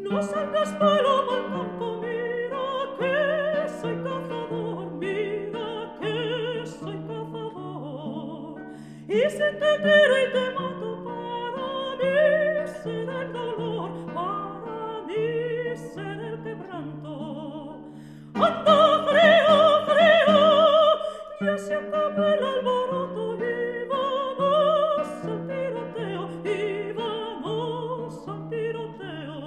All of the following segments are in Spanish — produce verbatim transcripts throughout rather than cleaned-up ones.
No salgas paloma al campo, mira que soy cazador, mira que soy cazador. Y si te tiro y te mato, para mí será el dolor, para mí será el quebranto. Anda, frío, frío, ya se acaba el alboroto y vamos al tiroteo, y vamos al tiroteo.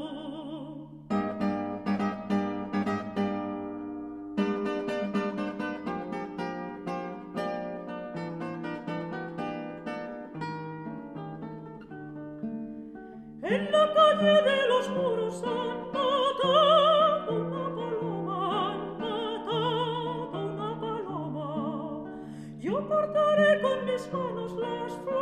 En la calle de los muros han matado una paloma, han matado una paloma. Yo cortaré con mis manos las flores